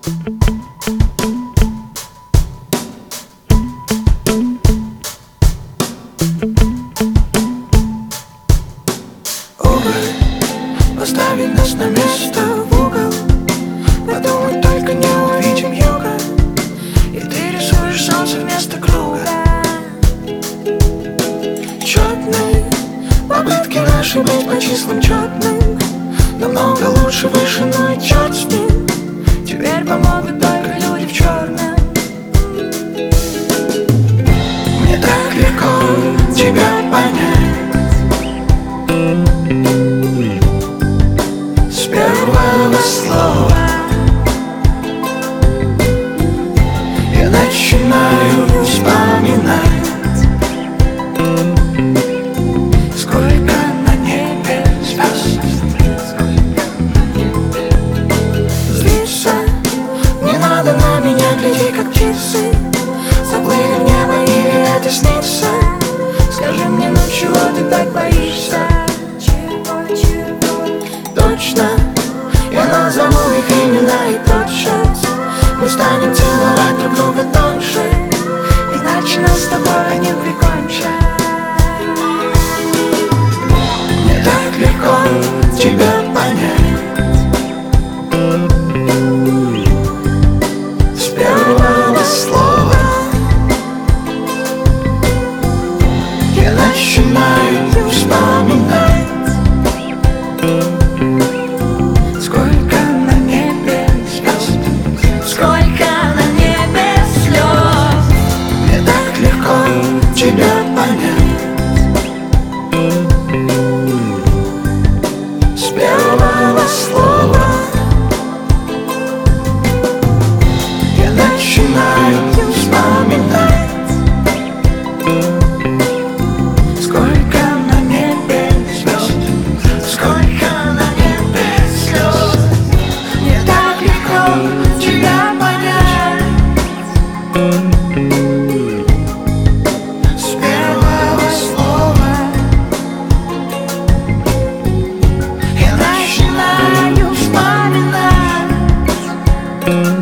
Поставить нас на место в угол, подумать только не увидим юга, и ты рисуешь солнце вместо круга. Четные попытки наши быть по числам четным, намного лучше, выше, ну и черт с ним. Теперь помогут только люди в черном. Мне так легко тебя понять с первого слова. Я начинаю вспоминать, сколько на небе звезд. Злиться не надо на меня, гляди как птицы заплыли в небо, или это снится? Скажи мне, ну чего ты так боишься? Точно, я назову их имена и тотчас мы станем целовать друг друга тоньше, иначе нас с тобой не прикончат. Мне так легко тебя понять с первого слова. Я начинаю вспоминать, сколько на небе звезд, сколько на небе слез. Мне так легко тебя понять с первого слова. Я начинаю вспоминать, сколько на небе звезд, сколько на небе слез. Мне так легко тебя понять с первого слова. Я начинаю вспоминать.